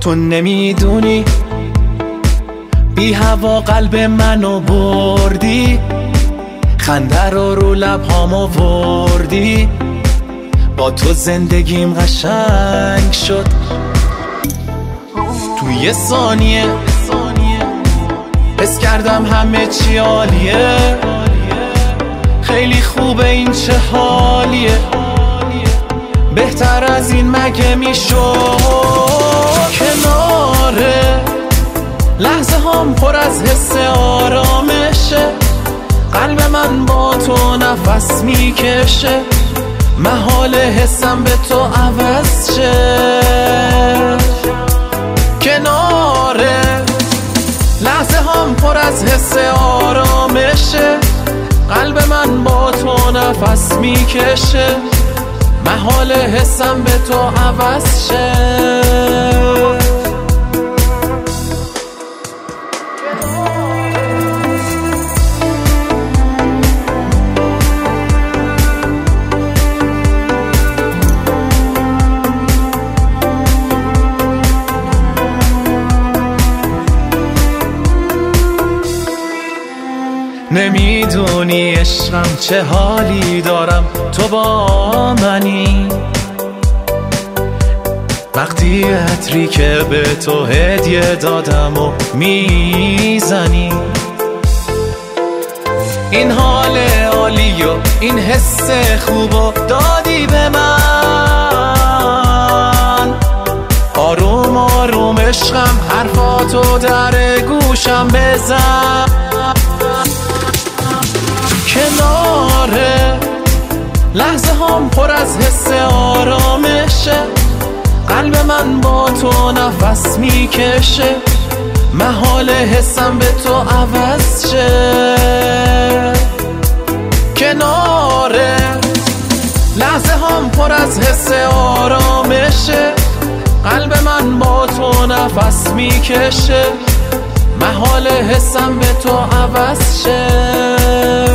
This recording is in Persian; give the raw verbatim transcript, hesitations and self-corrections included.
تو نمیدونی بی هوا قلب منو بردی، خنده رو رو لبهام آوردی، با تو زندگیم قشنگ شد. تو یه ثانیه حس کردم همه چی عالیه، خیلی خوبه این چه حالیه، بهتر از این مگه میشد؟ کناره لحظه هم پر از حس آرامشه، قلب من با تو نفس میکشه، محال حسم به تو عوض شه. کناره لحظه هم پر از حس آرامشه، قلب من با تو نفس میکشه، محال حسم به تو عوض شه. نمیدونی عشقم چه حالی دارم، تو با منی، وقتی عطری که به تو هدیه دادم و میزنی، این حال عالی و این حس خوبو دادی به من، آروم آروم عشقم حرفاتو در گوشم بزن. کناره لحظه هم پر از حس آرامشه، قلب من با تو نفس میکشه، محال حسم به تو عوض شه. کناره لحظه هم پر از حس آرامشه، قلب من با تو نفس میکشه، محال حسم به تو عوض شه.